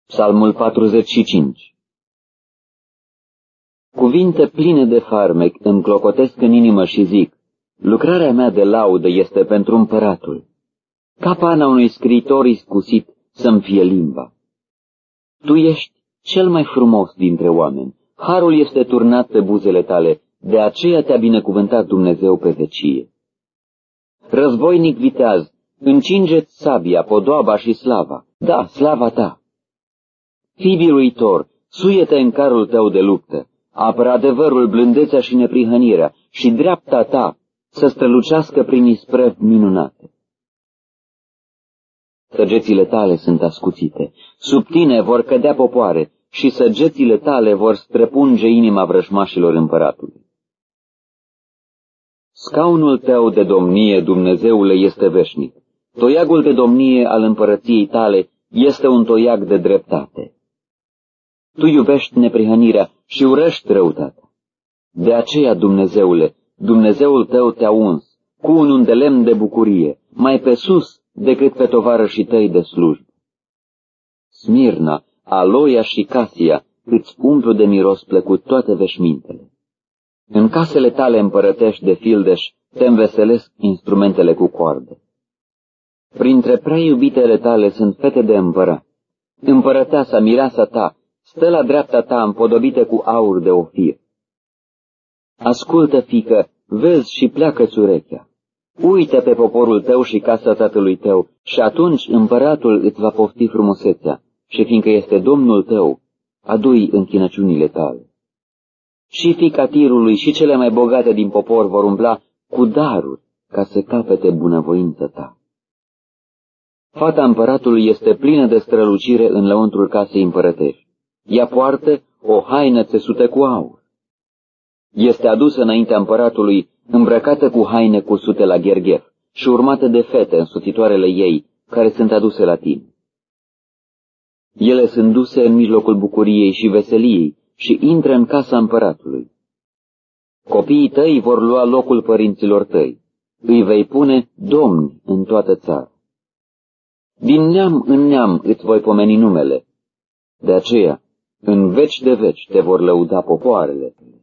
Psalmul 45. Cuvinte pline de farmec îmi clocotesc în inimă și zic, lucrarea mea de laudă este pentru împăratul. Ca pana unui scriitor iscusit să-mi fie limba. Tu ești cel mai frumos dintre oameni, harul este turnat pe buzele tale, de aceea te-a binecuvântat Dumnezeu pe vecie. Războinic viteaz, încinge-ți sabia, podoaba și slava, da, slava ta. Fii biruitor, suie-te în carul tău de luptă, apără adevărul, blândețea și neprihănirea și dreapta ta să strălucească prin isprăvi minunate. Săgețile tale sunt ascuțite, sub tine vor cădea popoare și săgețile tale vor străpunge inima vrăjmașilor împăratului. Scaunul tău de domnie, Dumnezeule, este veșnic. Toiagul de domnie al împărăției tale este un toiag de dreptate. Tu iubești neprihănirea și urăști răutatea. De aceea, Dumnezeule, Dumnezeul tău te-a uns cu un undelemn de bucurie, mai pe sus decât pe tovarășii tăi de slujbă. Smirna, aloia și casia îți umplu de miros plăcut toate veșmintele. În casele tale împărătești de fildeș te înveselesc instrumentele cu coarde. Printre prea iubitele tale sunt fete de împărat. Împărăteasa, mireasa ta, stă la dreapta ta împodobită cu aur de Ofir. Ascultă, fiică, vezi și pleacă-ți urechea. Uită pe poporul tău și casa tatălui tău și atunci împăratul îți va pofti frumusețea și fiindcă este Domnul tău, adu-i închinăciunile tale. Și fiica Tirului și cele mai bogate din popor vor umbla cu daruri ca să capete bunăvoința ta. Fata împăratului este plină de strălucire în lăuntrul casei împărătești. Ea poartă o haină țesută cu aur. Este adusă înaintea împăratului, îmbrăcată cu haine cusute la gherghef și urmată de fete însoțitoarele ei, care sunt aduse la tine. Ele sunt duse în mijlocul bucuriei și veseliei și intră în casa împăratului. Copiii tăi vor lua locul părinților tăi. Îi vei pune domni în toată țara. Din neam în neam îți voi pomeni numele. De aceea, în veci de veci te vor lăuda popoarele.